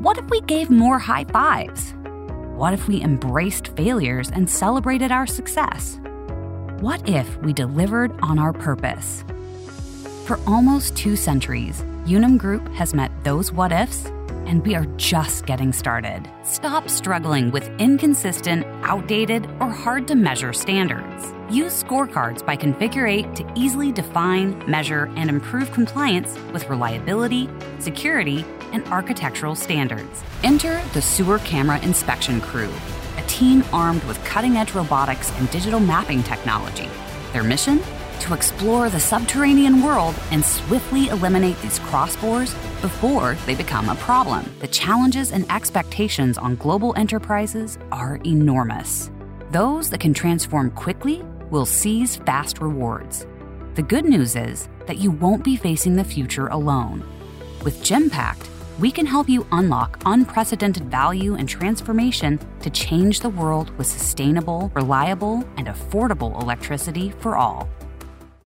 What if we gave more high fives? What if we embraced failures and celebrated our success? What if we delivered on our purpose? For almost 2 centuries, Unum Group has met those what ifs, and we are just getting started. Stop struggling with inconsistent, outdated, or hard-to-measure standards. Use scorecards by Configure8 to easily define, measure, and improve compliance with reliability, security, and architectural standards. Enter the Sewer Camera Inspection Crew, a team armed with cutting-edge robotics and digital mapping technology. Their mission? To explore the subterranean world and swiftly eliminate these crossbores before they become a problem. The challenges and expectations on global enterprises are enormous. Those that can transform quickly will seize fast rewards. The good news is that you won't be facing the future alone. With Genpact, we can help you unlock unprecedented value and transformation to change the world with sustainable, reliable, and affordable electricity for all.